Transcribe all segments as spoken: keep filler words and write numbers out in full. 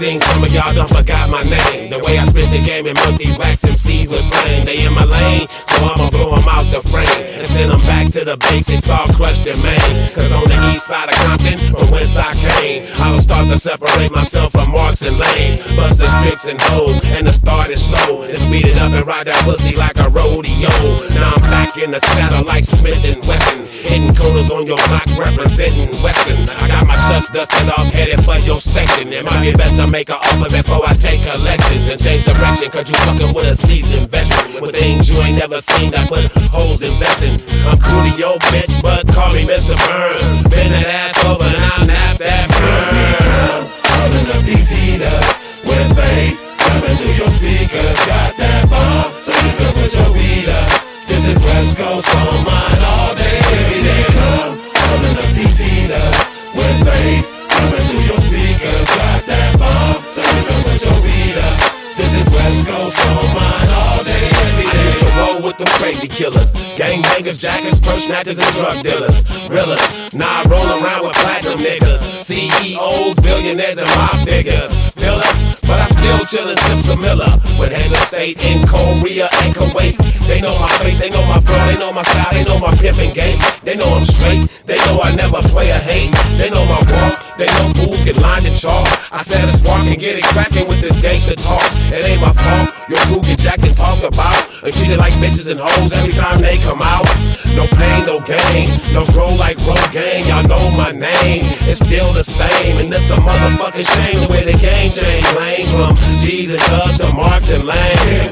seem some of y'all done forgot my name. The way I spit the game and milk these wax M Cs with flame. They in my lane, so I'ma blow them out the frame and send them back to the basics, all crushed in Maine. Cause on the east side of Compton, from whence I came, I'll start to separate myself from Marks and Lane. Busters, tricks, and hoes, and the start is slow. And speed it up and ride that pussy like a rodeo. Now I'm back in the saddle like Smith and Wesson, hitting corners on your block representing Western. I got my chucks dusted off, headed for your section. It might be best to make an offer before I take collections and change direction, cause you fucking with a seasoned veteran with things you ain't never seen that put holes investing. I'm Coolio, bitch, but call me Mister Burns. Bend that ass over and I'll nap that burn. Holding up these heaters with bass coming through your speakers. Got that bomb, so you can put your weed up. This is West Coast on mine all day, every day. Come, holding up these heaters with bass coming through your speakers. Got that bomb, so you can put your weed up. This is West Coast on mine all day, every day. I used to roll with them crazy killers, gangbangers, jackers, purse snatchers, and drug dealers. Realers, now I roll around with platinum niggas, C E Os, billionaires, and my figures. Fillers, but I still chillin', sip some Miller with heads of state in Korea and Kuwait. They know my face, they know my flow, they know my style, they know my pimpin' game. They know I'm straight, they know I never play a hate. They know my walk, they know fools get lined and chalk. I said a spark and get it crackin' with this gangsta talk. It ain't my fault, your crew get jacked and talked about and treated like bitches and hoes every time they come out. No pain, no gain, no grow like Rogaine. Y'all know my name, it's still the same. And it's a motherfucking shame the way the game changed lanes from G's and Dubs to Marks and Lane.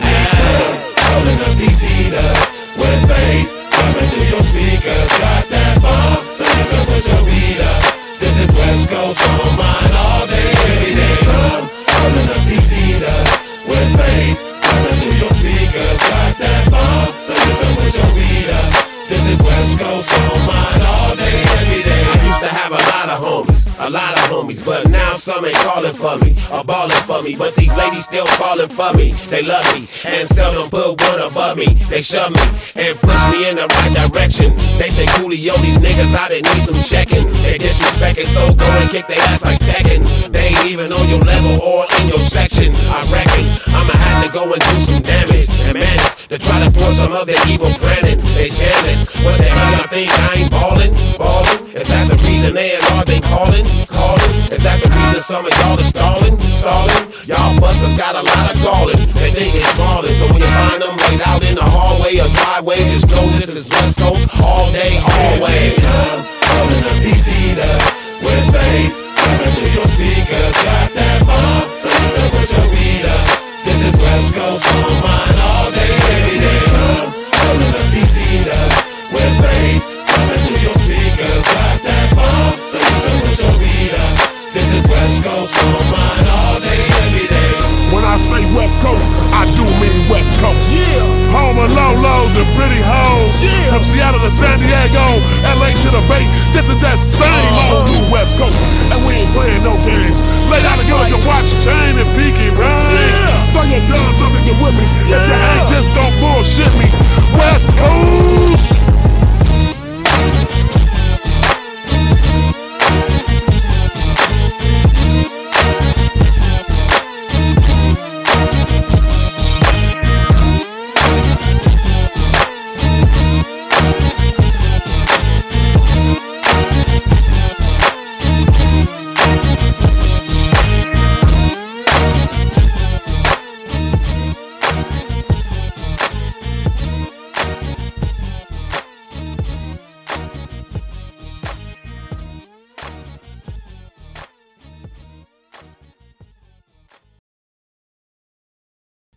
Holding up these heaters with bass coming through your speakers. Got that bomb, so you can put your weed up. This is West Coast on mine all day, every day. Come, holding up these heaters with bass coming through your speakers. Got that bomb, so you can put your weed up. This is West Coast on mine all day, every day. I used to have a lot of homies, a lot of homies, but now some ain't calling for me or balling for me. But these ladies still calling for me. They love me and seldom put one above me. They shove me and push me in the right direction. They say, Coolio, these niggas out there need some checking. They disrespecting, so go and kick their ass like Tekken. They ain't even on your level or in your section. I reckon I'ma have to go and do some damage and manage to try to thwart some of their evil planning. They scandalous. What the hell y'all think I ain't ballin'? Ballin'? Is that the reason they and all they callin'? Callin'? Is that the reason some of y'all are stallin'? Stallin'? Y'all busters got a lot of gallin'. They think it's smallin'. So when you find them laid out in the hallway or driveway, just know this is West Coast all day, always. Come, holding up these heaters with bass coming through your speakers. Got that bomb, so you can put your weed up. This is West Coast on mine all day, every day. Come, holding up these heaters with bass coming through your speakers. Got that bomb, so you can put your weed up. This is West Coast on mine all day, every day. When I say West Coast, I do mean West Coast. Yeah. Home of low lows and pretty hoes. Yeah. From Seattle to San Diego, L A to the Bay, this is that same Uh-huh. old new West Coast. And we ain't playing no games. Lay down and get on your watch chain and peeky, right? Yeah. Throw your guns up and get with me. If you Yeah. ain't, just don't bullshit me. West Coast.